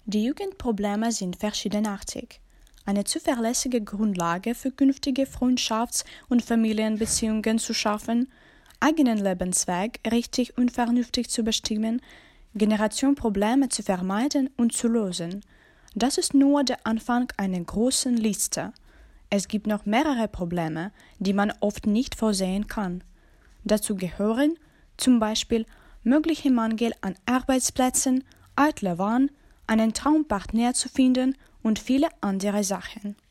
Die Jugendprobleme sind verschiedenartig. Eine zuverlässige Grundlage für künftige Freundschafts- und Familienbeziehungen zu schaffen, eigenen Lebensweg richtig und vernünftig zu bestimmen, Generationenprobleme zu vermeiden und zu lösen. Das ist nur der Anfang einer großen Liste. Es gibt noch mehrere Probleme, die man oft nicht vorsehen kann. Dazu gehören zum Beispiel möglicher Mangel an Arbeitsplätzen, eitle Wahn, einen Traumpartner zu finden und viele andere Sachen.